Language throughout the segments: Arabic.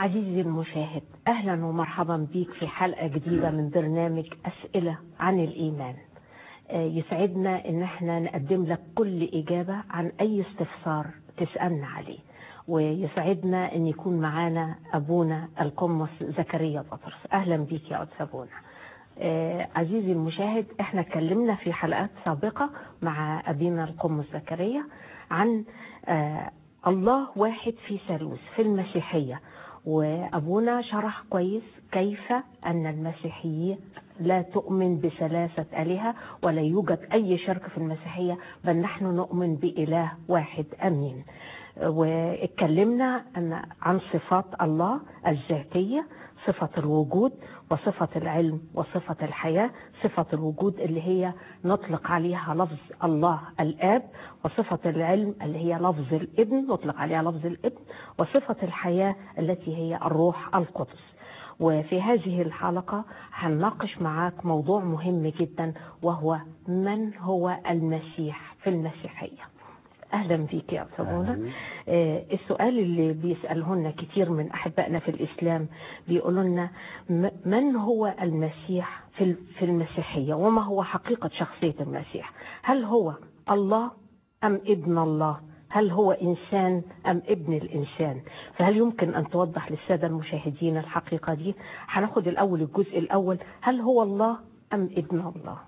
عزيزي المشاهد، أهلا ومرحبا بيك في حلقة جديدة من برنامج أسئلة عن الإيمان. يسعدنا إن احنا نقدم لك كل إجابة عن أي استفسار تسألنا عليه، ويسعدنا إن يكون معانا أبونا القمص زكريا بطرس. أهلا بيك يا أستاذ أبونا. عزيزي المشاهد، احنا اتكلمنا في حلقات سابقة مع أبينا القمص زكريا عن الله واحد في ثالوث في المسيحية، وأبونا شرح كويس كيف أن المسيحية لا تؤمن بثلاثة آلهة ولا يوجد أي شرك في المسيحية، بل نحن نؤمن بإله واحد أمين. واتكلمنا عن صفات الله الذاتية، صفة الوجود وصفة العلم وصفة الحياة. صفة الوجود اللي هي نطلق عليها لفظ الله الآب، وصفة العلم اللي هي لفظ الابن نطلق عليها لفظ الابن، وصفة الحياة التي هي الروح القدس. وفي هذه الحلقة هنناقش معاك موضوع مهم جدا، وهو من هو المسيح في المسيحية. أهلا بيك يا أبونا. السؤال اللي بيسأله لنا كتير من أحبائنا في الإسلام، بيقولوا لنا من هو المسيح في المسيحية، وما هو حقيقة شخصية المسيح؟ هل هو الله أم ابن الله؟ هل هو إنسان أم ابن الإنسان؟ فهل يمكن أن توضح للسادة المشاهدين الحقيقة دي؟ هناخد الأول الجزء الأول، هل هو الله أم ابن الله؟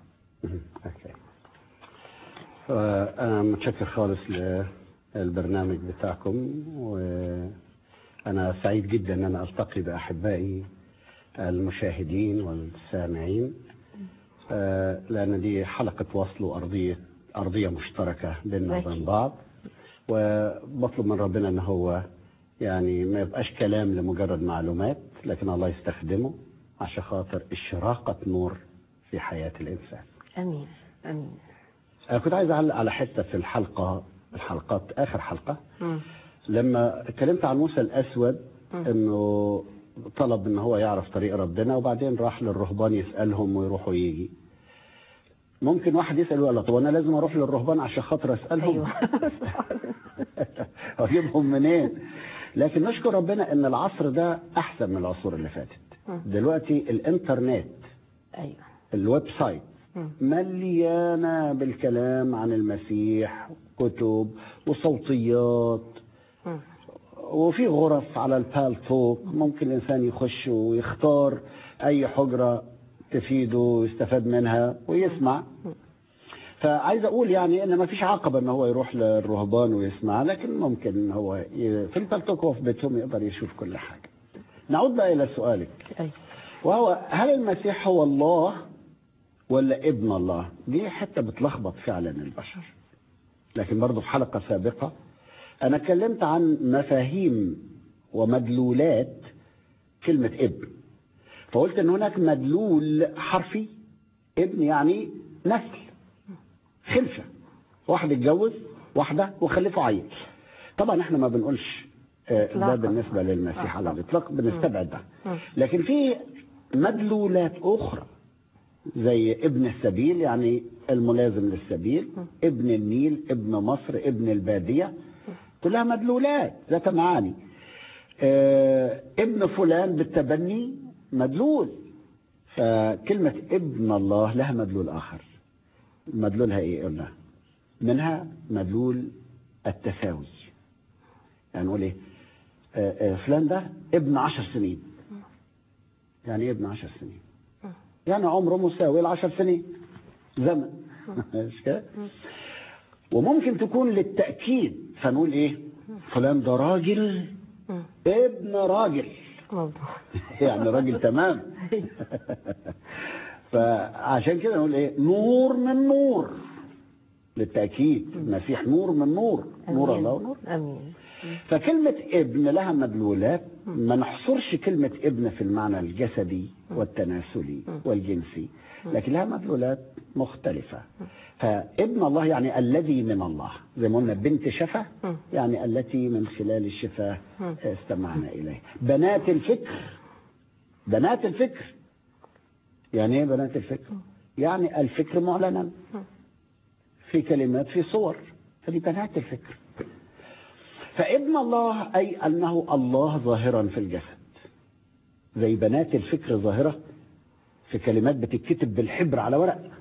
أنا متشكر خالص للبرنامج بتاعكم، وأنا سعيد جدا أن أنا ألتقي بأحبائي المشاهدين والسامعين، لأن دي حلقة وصل أرضية مشتركة بيننا وبين بعض. وبطلب من ربنا أن هو يعني ما يبقاش كلام لمجرد معلومات، لكن الله يستخدمه عشان خاطر إشراقة نور في حياة الإنسان. أمين أمين. أنا كنت عايز أعلق على حتة في الحلقات آخر حلقة لما اتكلمت عن موسى الأسود، إنه طلب إن هو يعرف طريق ربنا، وبعدين راح للرهبان يسألهم ويروح ويجي. ممكن واحد يسأل ولا طب أنا لازم أروح للرهبان عشان خاطر أسألهم؟ أيوة. أجيبهم منين؟ لكن نشكر ربنا إن العصر ده أحسن من العصور اللي فاتت. دلوقتي الإنترنت، أيوة، الويب سايت مليانة بالكلام عن المسيح، كتب وصوتيات، وفي غرف على البالتوك ممكن الإنسان يخش ويختار أي حجرة تفيده ويستفاد منها ويسمع. فعايز أقول يعني إن ما فيش عقبة إن هو يروح للرهبان ويسمع، لكن ممكن إن هو في البالتوك وفي بيتهم يقدر يشوف كل حاجة. نعود بقى إلى سؤالك، وهو هل المسيح هو الله ولا ابن الله؟ دي حتة بتلخبط فعلا البشر. لكن برضو في حلقة سابقة أنا اتكلمت عن مفاهيم ومدلولات كلمة ابن، فقلت إن هناك مدلول حرفي، ابن يعني نسل، خلفة، واحد اتجوز واحدة وخلفوا عيل. طبعا احنا ما بنقولش ده بالنسبة للمسيح على الإطلاق، بنستبعد ده. لكن في مدلولات أخرى زي ابن السبيل، يعني الملازم للسبيل، ابن النيل، ابن مصر، ابن البادية، كلها مدلولات ذات معاني. ابن فلان بالتبني مدلول. فكلمة ابن الله لها مدلول آخر. مدلولها ايه قلنا؟ منها مدلول التساوي. يعني نقول ايه؟ فلان ده ابن 10 سنين. يعني ايه ابن 10 سنين؟ يعني عمره مساوي 10 سنين زمن. مش كده؟ وممكن تكون للتأكيد، فنقول ايه؟ فلان ده راجل ابن راجل. يعني راجل تمام. فعشان كده نقول ايه؟ نور من نور، للتأكيد. المسيح نور من نور، نور الله ونور. امين. فكلمة ابن لها مدلولات، ما نحصرش كلمة ابن في المعنى الجسدي والتناسلي والجنسي، لكن لها مدلولات مختلفة. فابن الله يعني الذي من الله، زي ما قلنا بنت شفا يعني التي من خلال الشفاه استمعنا إليه. بنات الفكر، بنات الفكر يعني ايه بنات الفكر؟ يعني الفكر معلنا في كلمات، في صور، فدي بنات الفكر. فابن الله أي أنه الله ظاهرا في الجسد، زي بنات الفكر ظاهرة في كلمات بتتكتب بالحبر على ورق.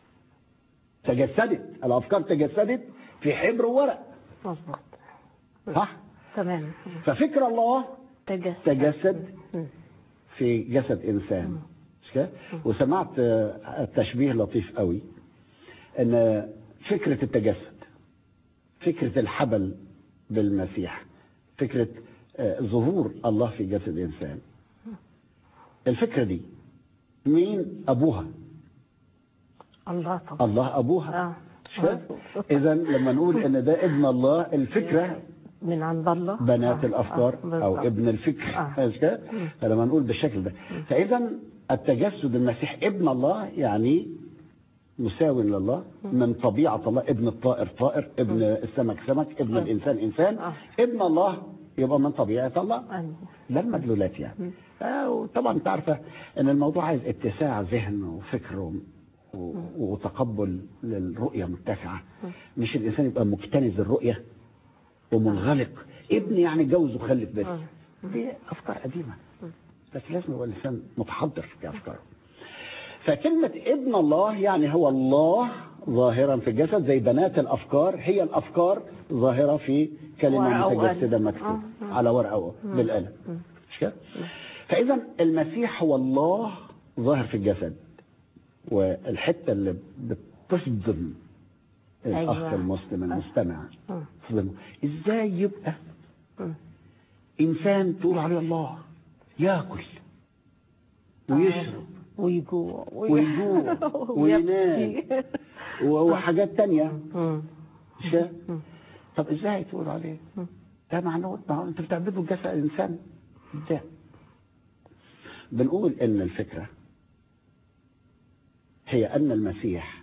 تجسدت الأفكار، تجسدت في حبر وورق. مظبوط. صح؟ تمام. ففكر الله تجسد في جسد إنسان. مش كده؟ وسمعت التشبيه لطيف قوي، ان فكرة التجسد، فكرة الحبل بالمسيح، فكرة ظهور الله في جسد إنسان، الفكرة دي مين أبوها؟ الله طبعا. الله أبوها. إذا لما نقول ان ده ابن الله، الفكرة من عند الله، بنات الأفكار أو ابن الفكر. فلما نقول بالشكل ده، فإذا التجسد المسيح ابن الله يعني مساو لله، من طبيعة الله. ابن الطائر طائر، ابن السمك سمك، ابن الإنسان إنسان. ابن الله يبقى من طبيعة الله. لا المدلولات يعني. وطبعا انت عارفة ان الموضوع عايز اتساع ذهن وفكر وتقبل للرؤية متسعة. مش الإنسان يبقى مكتنز الرؤية ومنغلق، ابن يعني جوز وخلف بس. دي أفكار قديمة، بس لازم يبقى الإنسان متحضر في أفكاره. فكلمة ابن الله يعني هو الله ظاهرا في الجسد، زي بنات الأفكار هي الأفكار ظاهرة في كلمة متجسدة مكتوب على ورقة بالقلم. مش كده؟ فإذا المسيح هو الله ظاهر في الجسد. والحتة اللي بتصدم الأخ المسلم المستمع، إزاي يبقى إنسان تقول عليه الله يأكل ويشرب ويجوع وينام وحاجات تانية؟ طب ازاي تقول عليه ده؟ معناه انت بتعبده جسد الانسان ازاي؟ بنقول ان الفكرة هي ان المسيح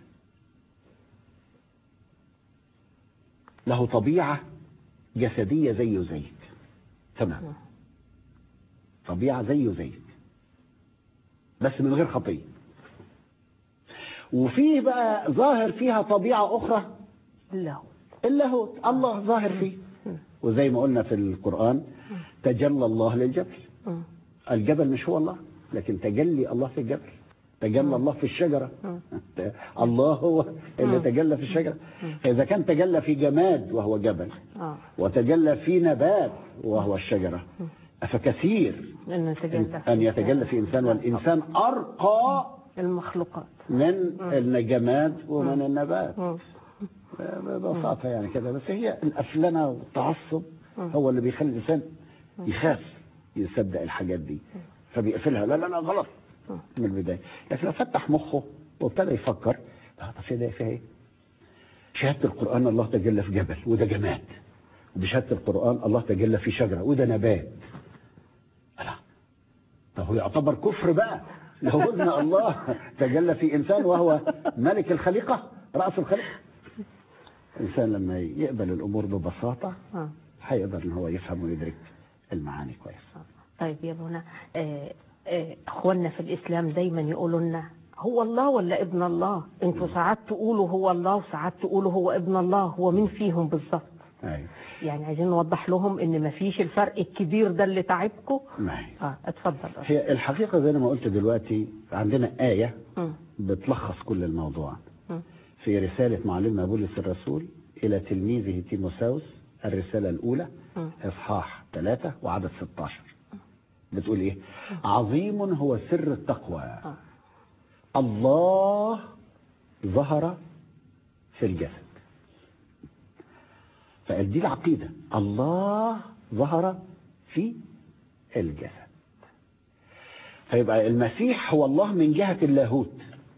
له طبيعة جسدية زيه زيك. تمام، طبيعة زيه زيك بس من غير خطية. وفيه بقى ظاهر فيها طبيعة أخرى، اللاهوت. الله ظاهر فيه. وزي ما قلنا في القرآن تجلى الله للجبل. الجبل مش هو الله، لكن تجلي الله في الجبل. تجلى الله في الشجرة. الله هو اللي تجلى في الشجرة. فإذا كان تجلى في جماد وهو جبل، وتجلى في نبات وهو الشجرة، فكثير أن يتجلى في إنسان، والإنسان أرقى المخلوقات من الجماد ومن النبات. ببساطة يعني كده. بس هي الأفلنة والتعصب هو اللي بيخلي الإنسان يخاف يصدق الحاجات دي، فبيقفلها. لا لا لا غلط من البداية. لكن لو فتح مخه وابتدى يفكر، طب فيها ايه؟ شهادة القرآن الله تجلى في جبل وده جماد، وبشهادة القرآن الله تجلى في شجرة وده نبات. لا، طب هو يعتبر كفر بقى لو قلنا الله تجلى في إنسان وهو ملك الخليقة، رأس الخليقة. الإنسان لما يقبل الأمور ببساطة هيقدر إن هو يفهم ويدرك المعاني كويس. طيب يا ابونا، اخواننا في الإسلام دايما يقولوا لنا هو الله ولا ابن الله؟ انتوا ساعات تقولوا هو الله وساعات تقولوا هو ابن الله، هو مين فيهم بالظبط؟ يعني عايزين نوضح لهم ان ما فيش الفرق الكبير ده اللي تعبكم. اتفضل. هي الحقيقة زي ما قلت دلوقتي، عندنا آية بتلخص كل الموضوع في رسالة معلمنا بولس الرسول إلى تلميذه تيموثاوس، الرسالة الأولى إصحاح 3 وعدد 16. بتقول إيه؟ عظيم هو سر التقوى، الله ظهر في الجسد. فدي العقيدة، الله ظهر في الجسد. فيبقى المسيح هو الله من جهة اللاهوت،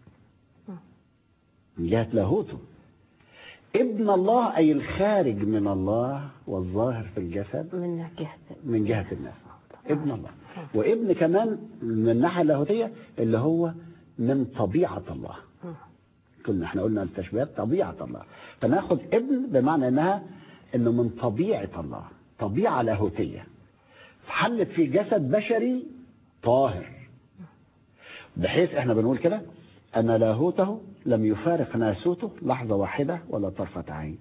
من جهة لاهوته. ابن الله أي الخارج من الله والظاهر في الجسد من جهة الناس. ابن الله، وابن كمان من الناحية اللاهوتية اللي هو من طبيعة الله. كنا احنا قلنا التشبيهات طبيعة الله، فناخد ابن بمعنى انه من طبيعة الله، طبيعة لاهوتية حلت في جسد بشري طاهر، بحيث احنا بنقول كده ان لاهوته لم يفارق ناسوته لحظة واحدة ولا طرفة عين،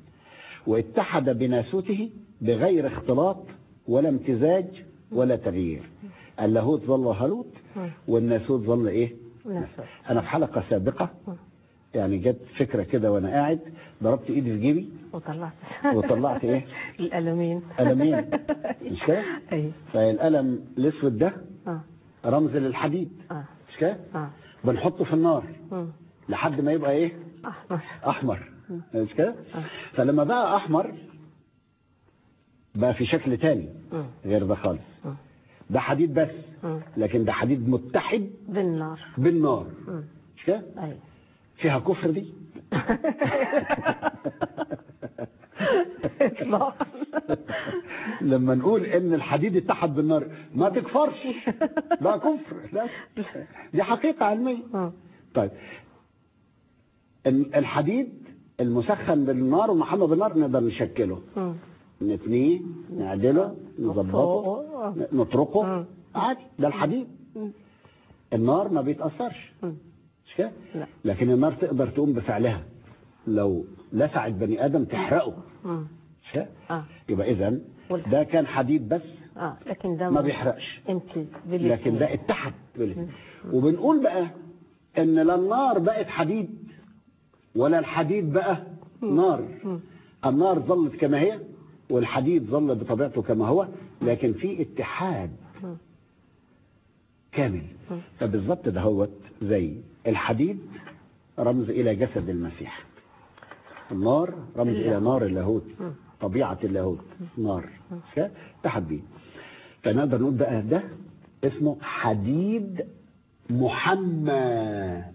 واتحد بناسوته بغير اختلاط ولا امتزاج ولا تغيير. اللاهوت ظل هالوت والناسوت ظل ايه؟ ناسوت. انا في حلقه سابقه يعني جت فكره كده وانا قاعد، ضربت ايدي في جيبي وطلعت ايه؟ القلمين. قلمين، مش كده؟ ايوه. فالقلم الاسود ده رمز للحديد، مش كده؟ بنحطه في النار لحد ما يبقى ايه؟ احمر، مش كده؟ فلما بقى احمر بقى في شكل تاني غير ده خالص. ده حديد بس، لكن ده حديد متحد بالنار، مش كده؟ ايوه. فيها كفر دي؟ لما نقول ان الحديد اتحد بالنار ما تكفرش، ده كفر، لا دي حقيقة علمية. طيب الحديد المسخن بالنار ومحمى بالنار نقدر نشكله، نتنيه، نعدله، نظبطه، نطرقه عادي، ده الحديد. النار ما بيتأثرش، مش كده؟ لكن النار تقدر تقوم بفعلها، لو لسعت بني ادم تحرقه، مش كده؟ يبقى اذا ده كان حديد بس، لكن ده ما بيحرقش، لكن ده اتحد. وبنقول بقى ان لا النار بقت حديد ولا الحديد بقى نار. النار ظلت كما هي والحديد ظل بطبيعته كما هو، لكن في اتحاد كامل. فبالظبط ده هو زي الحديد رمز الى جسد المسيح، النار رمز الى نار اللاهوت، طبيعه اللاهوت نار، اتحد بيه. فنقدر نقول بقى ده اسمه حديد محمى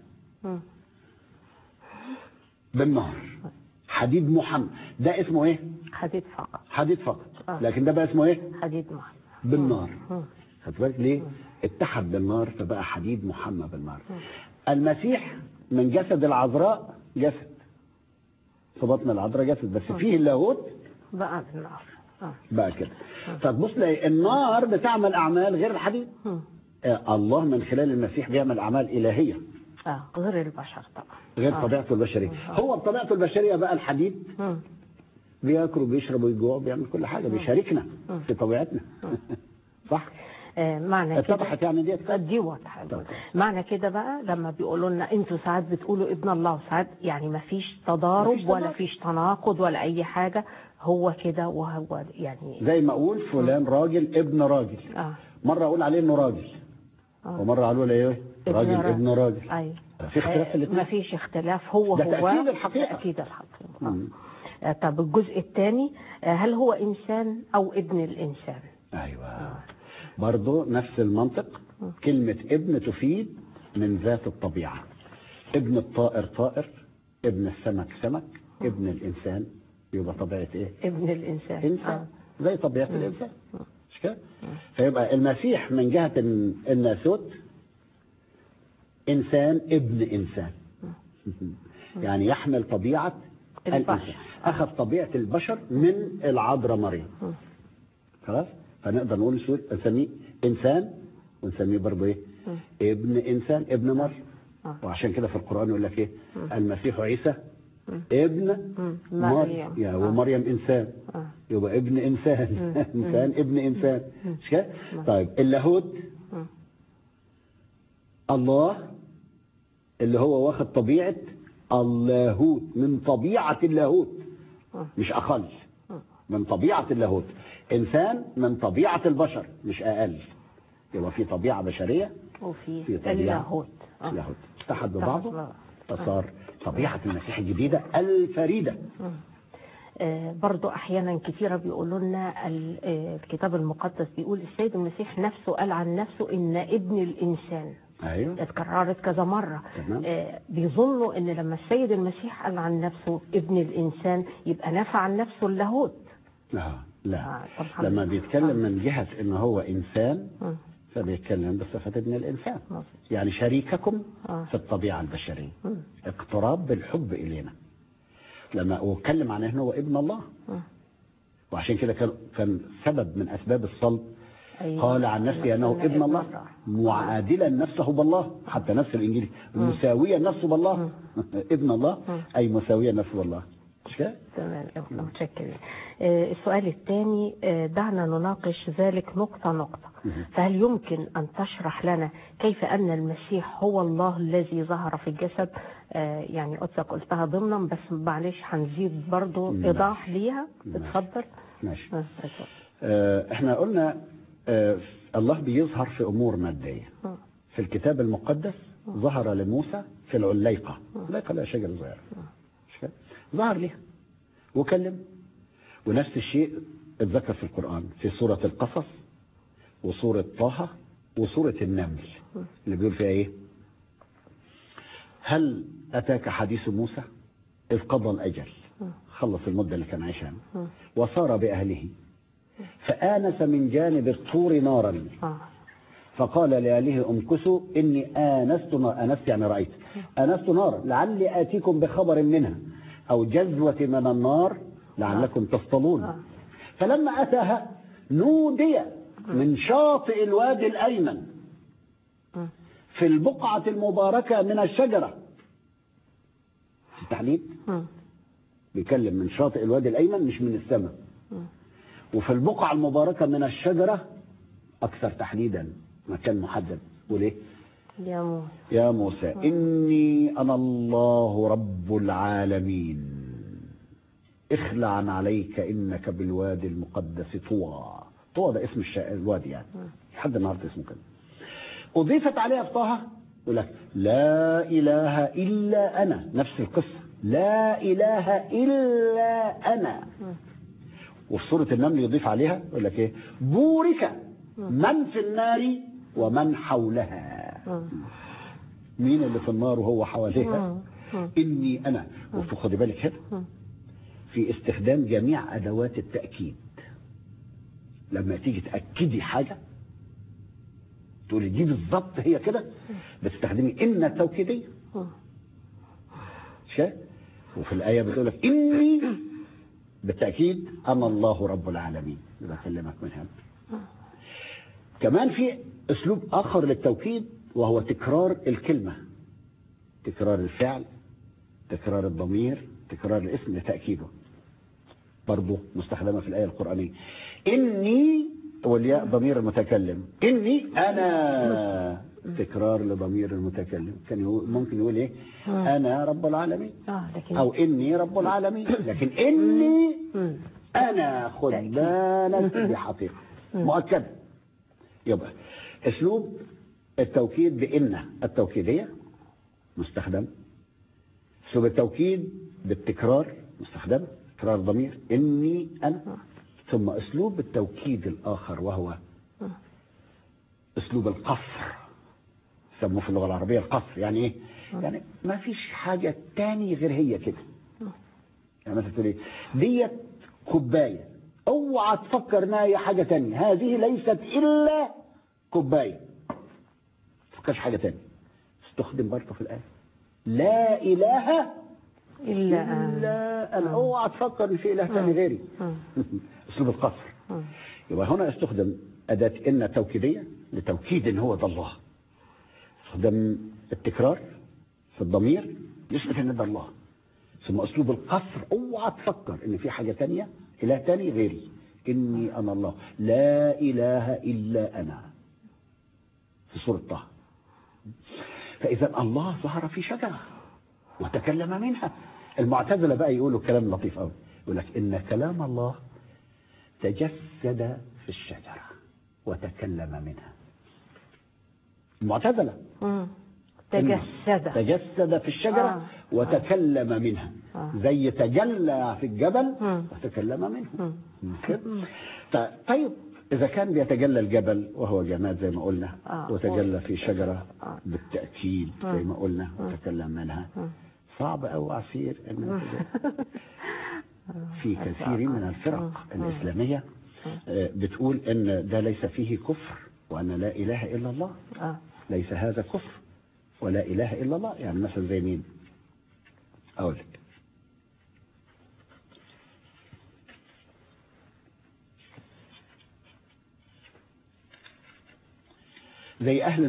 بالنار. حديد محمى ده اسمه ايه؟ حديد فقط. حديد فقط. لكن ده بقى اسمه ايه؟ حديد محمى بالنار. خدت بالك ليه؟ اتحد بالنار فبقى حديد محمى بالنار. المسيح من جسد العذراء جسد، في بطن العذراء جسد، بس فيه اللاهوت بقى بالنار بقى كده. فتبص لي النار بتعمل اعمال غير الحديد. الله من خلال المسيح بيعمل اعمال الهيه غير البشر طبعا، غير طبيعته البشريه. هو بطبيعته البشريه بقى الحديد بياكل وبيشرب ويجوع وبيعمل كل حاجه، بيشاركنا في طبيعتنا. صح؟ معنى كده اتضحت يعني دي واضحه. معنى كده بقى لما بيقولوا لنا انتوا ساعات بتقولوا ابن الله وساعات يعني ما فيش تضارب ولا فيش تناقض ولا اي حاجه، هو كده وهو يعني زي ما اقول فلان راجل ابن راجل، مره اقول عليه انه راجل ومره اقول ايه راجل ابن راجل. ايوه في اختلاف الاثنين، ما فيش اختلاف، هو ده تأكيد الحقيقه، تأكيد الحقيقه. طب الجزء الثاني، هل هو انسان او ابن الانسان؟ ايوه برضه نفس المنطق. كلمه ابن تفيد من ذات الطبيعه. ابن الطائر طائر، ابن السمك سمك، ابن الانسان يبقى طبيعه ايه؟ ابن الانسان انسان زي طبيعه الانسان، مش كده؟ فيبقى المسيح من جهه الناسوت انسان ابن انسان، يعني يحمل طبيعه الانسان، اخذ طبيعه البشر من العذراء مريم. خلاص؟ فنقدر نقول نسميه انسان ونسميه برضه ايه؟ ابن انسان، ابن مريم. وعشان كده في القران يقول لك ايه؟ المسيح عيسى ابن مريم، يعني ومريم انسان، يبقى ابن انسان. انسان ابن انسان، مش كده؟ طيب اللاهوت الله اللي هو واخد طبيعه اللاهوت، من طبيعه اللاهوت، مش اقل، من طبيعه اللاهوت. انسان من طبيعه البشر، مش اقل. يبقى في طبيعه بشريه وفي طبيعه اللاهوت. اللاهوت اتحد ببعضه فصار طبيعه المسيح الجديده الفريده. برضو احيانا كثيره بيقولوا لنا الكتاب المقدس بيقول السيد المسيح نفسه قال عن نفسه ان ابن الانسان. ايوه اتكررت كذا مره. بيظنوا ان لما السيد المسيح قال عن نفسه ابن الانسان يبقى نفى عن نفسه اللاهوت. لا لما بيتكلم من جهه ان هو انسان فبيتكلم بصفه ابن الانسان، يعني شريككم في الطبيعه البشريه، اقتراب بالحب الينا. لما اتكلم عن انه هو ابن الله، وعشان كده كان سبب من اسباب الصلب. قال عن نفسه انه ابن الله معادلا نفسه بالله، حتى نفس الانجيل مساويا نفسه بالله. ابن الله اي مساويا نفسه بالله، تمام، متشكرين. السؤال الثاني، دعنا نناقش ذلك نقطة نقطة. فهل يمكن أن تشرح لنا كيف أن المسيح هو الله الذي ظهر في الجسد؟ يعني قدسك قلتها ضمنا، بس معلش هنزيد برضو إيضاح ليها. اتفضل. ماشي. احنا قلنا الله بيظهر في أمور مادية. في الكتاب المقدس ظهر لموسى في العليقة. العليقة لا شجرة صغيرة، ظهر لها وكلم. ونفس الشيء اتذكر في القرآن في سورة القصص وسورة طه وسورة النمل، اللي بيقول فيها ايه؟ هل أتاك حديث موسى إذ قضى الأجل، خلص المدة اللي كان عايشها، وصار بأهله فآنس من جانب الطور نارا فقال لأهله امكثوا إني آنست نارا. آنست يعني رأيت. آنست نارا لعلي آتيكم بخبر منها أو جذوة من النار لعلكم تصطلون. فلما أتاها نودي من شاطئ الوادي الأيمن في البقعة المباركة من الشجرة. التحديد بيكلم من شاطئ الوادي الأيمن مش من السماء. وفي البقعة المباركة من الشجرة أكثر تحديدا، مكان محدد. وليه؟ يا موسى إني أنا الله رب العالمين اخلع عليك إنك بالوادي المقدس طوى. طوى ده اسم الوادي يعني، لحد النهارده اسمه كده. أضيفت عليها في طه يقول لك لا إله إلا أنا. نفس القصة، لا إله إلا أنا. وفي سورة النمل يضيف عليها يقول لك ايه؟ بورك من في النار ومن حولها. مين اللي في النار وهو حواليها؟ إني أنا. وخدي بالك هنا في استخدام جميع أدوات التأكيد. لما تيجي تأكدي حاجة تقولي دي بالظبط هي كده، بتستخدمي إن التوكيدية. وفي الآية بتقول لك إني بالتأكيد أنا الله رب العالمين. بكلمك من هنا. كمان في أسلوب آخر للتوكيد وهو تكرار الكلمة، تكرار الفعل، تكرار الضمير، تكرار الاسم لتأكيده. برضه مستخدمة في الآية القرآنية. إني والياء ضمير المتكلم. إني أنا تكرار لضمير المتكلم. كان ممكن يقول إيه؟ أنا رب العالمين أو إني رب العالمين. لكن إني أنا خد بالك بحقيقة مؤكدة. يبقى أسلوب التوكيد بإن التوكيدية مستخدم. أسلوب التوكيد بالتكرار مستخدم، تكرار ضمير إني أنا. ثم أسلوب التوكيد الآخر وهو أسلوب القصر. يسموه في اللغة العربية القصر. يعني إيه؟ يعني ما فيش حاجة تاني غير هي كده. يعني مثلا تقول إيه؟ ديت كوباية، اوعى تفكر انها هي حاجة تانية. هذه ليست إلا كوباية. ما تفكرش حاجة تانية. استخدم برضه في الآية لا إله إلا أنا. اوعى تفكر ان في إله تاني غيري. أسلوب القصر. يبقى هنا استخدم أداة إن توكيدية لتوكيد إن هو ده الله. استخدم التكرار في الضمير يثبت إن ده الله. ثم أسلوب القصر، اوعى تفكر إن في حاجة تانية، إله تاني غيري. إني أنا الله لا إله إلا أنا في سورة طه. فإذا الله ظهر في شجرة وتكلم منها. المعتزلة بقى يقولوا كلام لطيف قوي، يقول لك إن كلام الله تجسد في الشجرة وتكلم منها. المعتزلة تجسد في الشجرة وتكلم منها. زي تجلى في الجبل وتكلم منه. طيب إذا كان بيتجلى الجبل وهو جماد زي ما قلنا، وتجلى في شجرة بالتأكيد زي ما قلنا وتكلم منها، صعب أو عسير أن في كثير من الفرق الإسلامية بتقول إن ده ليس فيه كفر وأن لا إله إلا الله. ليس هذا كفر ولا إله إلا الله. يعني مثلا زي مين؟ أقول لك زي أهل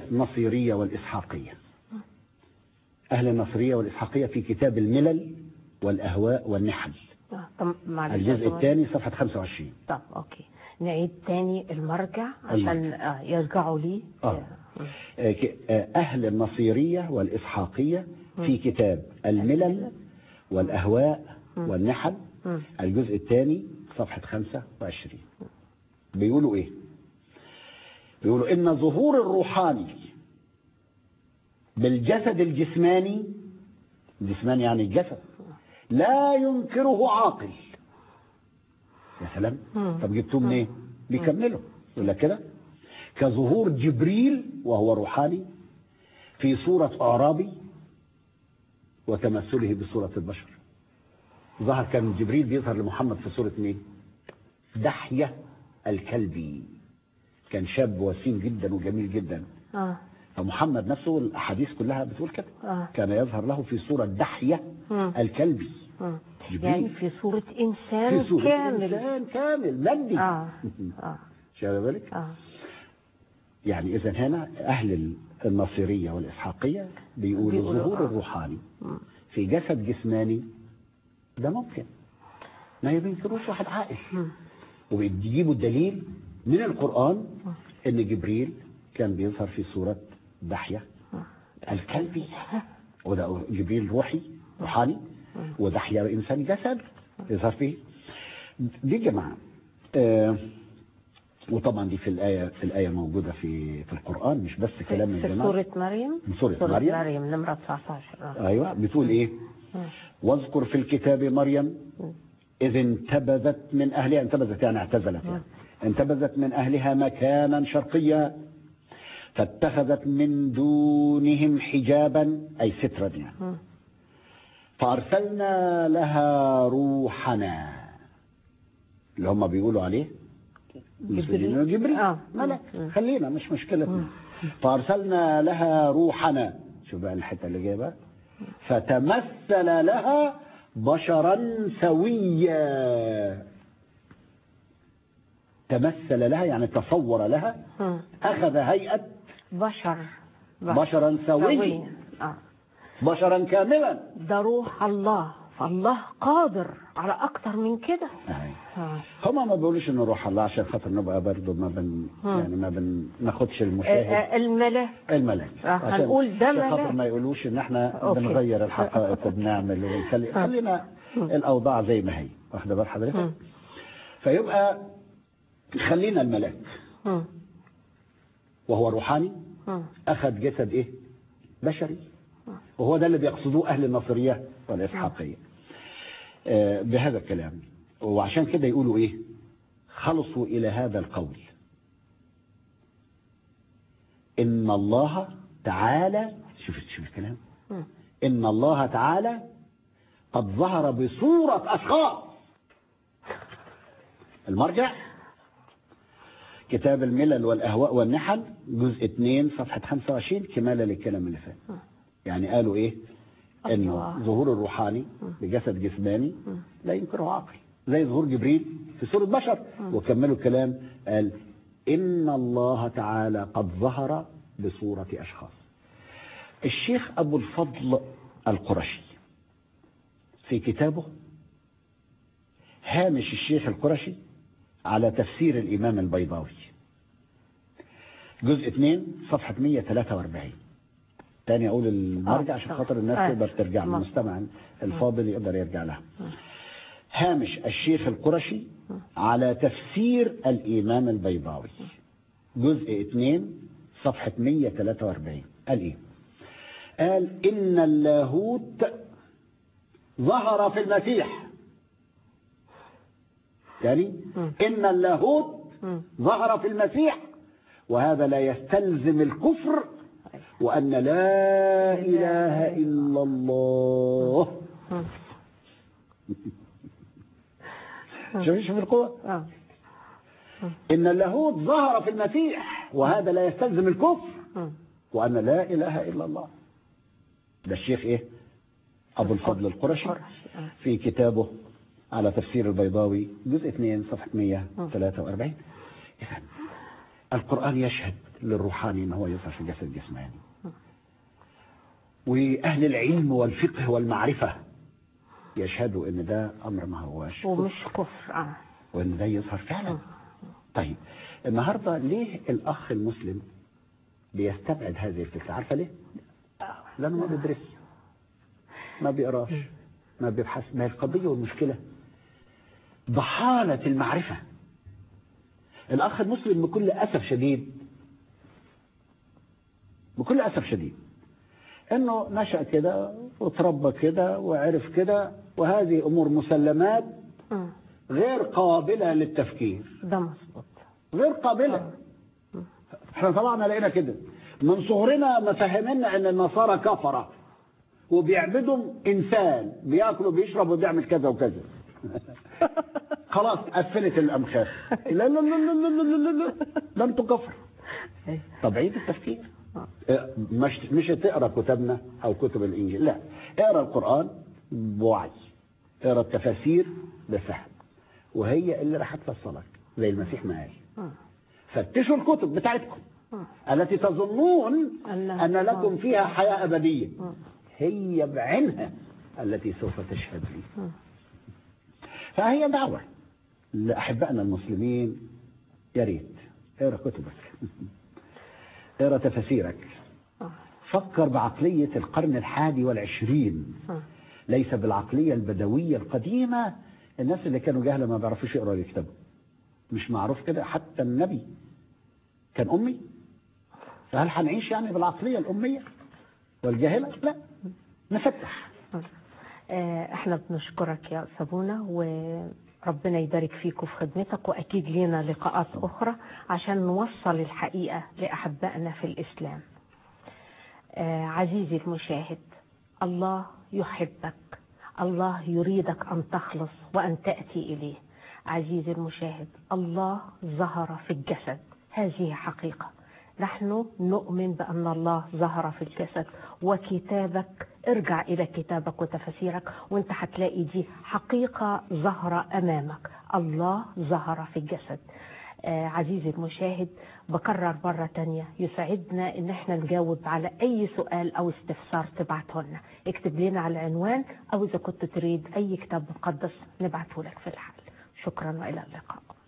النصيرية والإسحاقية. أهل النصيرية والإسحاقية في كتاب الملل والأهواء والنحل. طب معلش الجزء الثاني صفحة 25. طب أوكي، نعيد تاني المرجع عشان يرجعوا لي. أهل النصيرية والإسحاقية في كتاب الملل والأهواء والنحل الجزء الثاني صفحة 25. بيقولوا إيه؟ بيقولوا إن ظهور الروحاني بالجسد الجسماني يعني الجسد لا ينكره عاقل. يا سلام. طب جبتوه منين؟ بيكملوا يقول لك كده: كظهور جبريل وهو روحاني في صورة أعرابي وتمثله بصورة البشر. ظهر كان جبريل بيظهر لمحمد في صورة مين؟ دحية الكلبي. كان شاب وسيم جدا وجميل جدا. فمحمد نفسه الأحاديث كلها بتقول كده. كان يظهر له في صورة دحية الكلبي. يعني في صورة إنسان في صورة كامل. إنسان كامل مجدي. شايف بالك؟ يعني إذا هنا أهل النصيرية والإسحاقية بيقولوا ظهور الروحاني في جسد جسماني ده ممكن، ما يبينكروش واحد عاقل. وبيجيبوا الدليل من القرآن إن جبريل كان بيظهر في صورة دحية الكلبي، وده جبريل روحاني، ودحية إنسان جسد يظهر فيه. دي جماعة. وطبعا دي في الآية موجودة في القرآن، مش بس كلام الجماعة. في سورة مريم. سورة مريم نمرة 19. أيوة بتقول إيه؟ واذكر في الكتاب مريم إذ انتبذت من أهلها. انتبذت يعني اعتزلت يعني. انتبذت من أهلها مكانا شرقيا فاتخذت من دونهم حجابا أي سترا يعني. فأرسلنا لها روحنا اللي هم بيقولوا عليه جبريل. ملك. خلينا مش مشكلة. فأرسلنا لها روحنا. شوف بقى الحتة اللي جايه بقى. فتمثل لها بشرا سويا. تمثل لها يعني تصور لها. أخذ هيئة بشرا سويا. بشرا كاملا. ده روح الله، فالله قادر على أكتر من كده. هما ما بيقولوش إنه روح الله عشان خاطر نبقى برضه يعني ما بناخدش المشاهد. الملاك هنقول ده ملاك، خاطر ما يقولوش إن إحنا بنغير الحقائق وبنعمل ونخلي. خلينا الأوضاع زي ما هي. واخدة بال حضرتك؟ فيبقى خلينا الملاك وهو روحاني أخذ جسد إيه؟ بشري. وهو ده اللي بيقصدوه أهل النصرية والإسحاقية بهذا الكلام. وعشان كده يقولوا إيه؟ خلصوا إلى هذا القول: إن الله تعالى، شوف الكلام، إن الله تعالى قد ظهر بصورة أشخاص. المرجع كتاب الملل والأهواء والنحل جزء 2 صفحة 25 كمالة للكلام اللي فات. يعني قالوا إيه؟ إنه ظهور الروحاني بجسد جسماني لا ينكره عقل، زي ظهور جبريل في صورة بشر. وكملوا الكلام قال: إن الله تعالى قد ظهر بصورة أشخاص. الشيخ أبو الفضل القرشي في كتابه هامش الشيخ القرشي على تفسير الإمام البيضاوي جزء 2 صفحة 143. تاني أقول المرجع عشان خاطر الناس تقدر ترجع، المستمع الفاضل يقدر يرجع لها. هامش الشيخ القرشي على تفسير الإمام البيضاوي جزء 2 صفحة 143. قال إيه؟ قال: إن اللاهوت ظهر في المسيح. يعني إن اللاهوت ظهر في المسيح، وهذا لا يستلزم الكفر، وأن لا إله إلا الله. شوف القوة. إن اللاهوت ظهر في المسيح، وهذا لا يستلزم الكفر، وأن لا إله إلا الله. ده الشيخ إيه؟ أبو الفضل القرشي في كتابه على تفسير البيضاوي جزء 2 صفحة 143. إذن القرآن يشهد للروحاني أنه هو يظهر في جسد جسماني. وأهل العلم والفقه والمعرفة يشهدوا ان ده امر ما هواش ومش كفر. وان ده يظهر فعلا. طيب النهارده ليه الاخ المسلم بيستبعد هذه الفكره؟ عارفه ليه؟ لانه ما بيدرس، ما بيقراش، ما بيبحث. ما هي القضيه والمشكله ضحاله المعرفه. الاخ المسلم بكل اسف شديد، بكل اسف شديد، انه نشأ كده وتربى كده وعرف كده، وهذه امور مسلمات غير قابله للتفكير. ده مظبوط، غير قابله. احنا طبعا لقينا كده من صغرنا، مفهمنا ان النصارى كفره وبيعبدوا انسان بياكل وبيشرب وبيعمل كذا وكذا. خلاص قفلت الامخاخ. لا لا لا لا لا لا لا لا انتوا كفر. طب عيد التفكير. مش تقرا كتبنا او كتب الانجيل، لا، اقرا القران بوعي، اقرا التفاسير بفهم، وهي اللي راح توصلك زي المسيح ما قال. فتشوا الكتب بتاعتكم التي تظنون ان لكم فيها حياه ابديه، هي بعينها التي سوف تشهد لي. فهي دعوه لاحبائنا المسلمين، يا ريت اقرا كتبك، اقرا تفاسيرك، فكر بعقلية القرن 21، ليس بالعقلية البدوية القديمة. الناس اللي كانوا جهلة ما بيعرفوش يقروا ويكتبوا، مش معروف كده؟ حتى النبي كان أمي، فهل هنعيش يعني بالعقلية الأمية والجاهلة؟ لا، نفتح. احنا بنشكرك يا أبونا، وربنا يبارك فيك وفي خدمتك، وأكيد لنا لقاءات أخرى عشان نوصل الحقيقة لأحبائنا في الإسلام. عزيزي المشاهد، الله يحبك، الله يريدك أن تخلص وأن تأتي إليه. عزيزي المشاهد، الله ظهر في الجسد، هذه حقيقة. نحن نؤمن بأن الله ظهر في الجسد، وكتابك، ارجع إلى كتابك وتفسيرك وانت هتلاقي دي حقيقة ظهر أمامك. الله ظهر في الجسد. عزيزي المشاهد، بكرر مرة تانية، يسعدنا ان احنا نجاوب على اي سؤال او استفسار تبعته لنا. اكتب لنا على العنوان، او اذا كنت تريد اي كتاب مقدس نبعته لك في الحال. شكرا والى اللقاء.